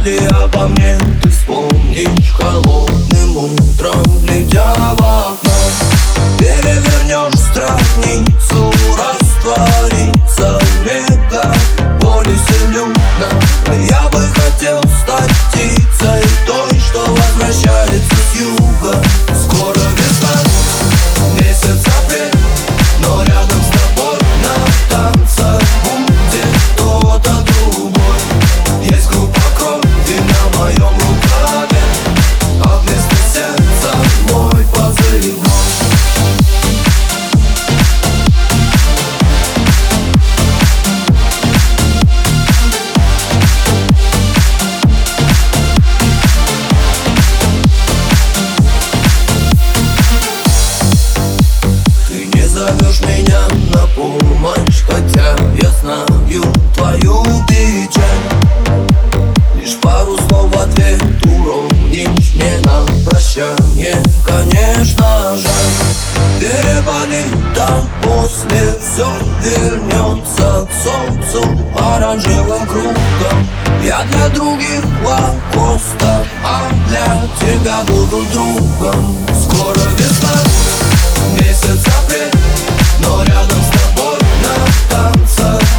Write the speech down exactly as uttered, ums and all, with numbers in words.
Если обо мне ты вспомнишь холодным утром, глядя в окно, перевернешь страницу, раствориться в веках боли сильно. Я бы хотел стать птицей той, что возвращается с юга. Скоро весна, месяц апрель, но рядом с тобой на танцах будет кто-то другой. Есть группа крови на моем рукаве, а вместо сердца мой позывной. Зовешь меня на помощь, хотя я знаю твою печаль. Лишь пару слов в ответ уронишь мне на прощание. Конечно, жаль, переболит, а после все вернется к солнцу оранжевым кругом. Я для других лакоста, а для тебя буду другом. Скоро весна, месяц апрель, но рядом с тобой на танцах